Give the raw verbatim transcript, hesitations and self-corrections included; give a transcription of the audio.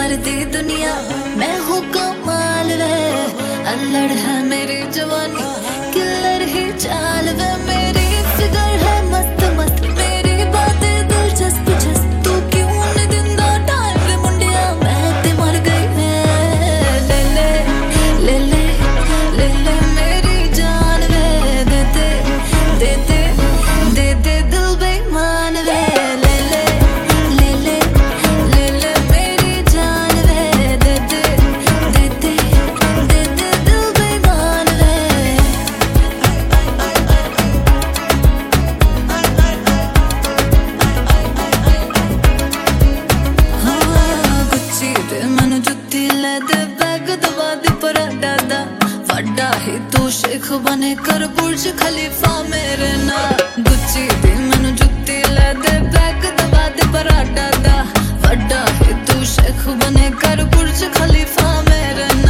कर दी दुनिया, मैं हूँ कमाल वे, अल्लड़ है मेरी जवानी, किलर ही चाल वे, मेरी फिगर है मस्त मस्त, मेरी बातें दिलचस्प जस्ट, तू क्यों नहीं दिंदा टाइम वे मुंडिया, मैं ते मर गई मैं। ले ले ले ले ले ले मेरी जान वे, दे दे दे दे दे दे दिल बेईमान वे, ले ले ले ले ले ले मेरी जान वे, दे दे दे दे दे दे दिल बेईमान वे। हाँ गुच्ची दे मैनू जुत्ती ले दे, बैग दबा दे पर दादा, वड्डा ही तू शेख बने कर बुर्ज खलीफा मेरे नाल। गुच्ची दे मैनू जुत्ती ले दे, बैग दबा दे पर दादा, वड्डा ही तू शेख बने कर बुर्ज खलीफा मेरे नाल।